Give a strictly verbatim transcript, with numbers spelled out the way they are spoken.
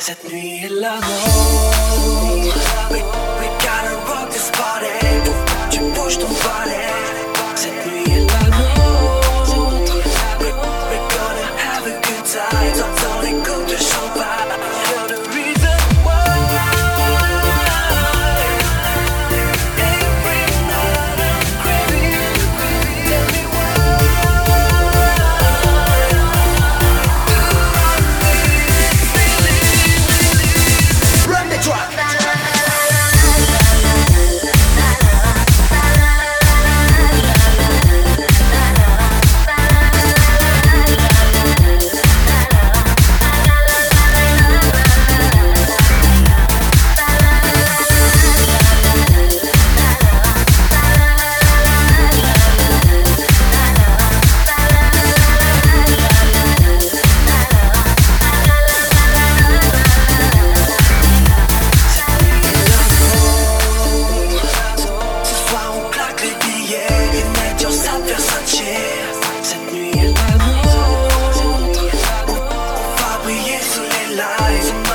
Cette nuit est la nôtre. We, we gotta rock this party. Tu bouges ton balai. Cette nuit est la nôtre. We, we gonna have a good time. Dans les coupes de champagne. You're the reason why. Every night I'm craving. Tell me why. Run the track. Cette nuit est la nôtre. On va briller sous les lights.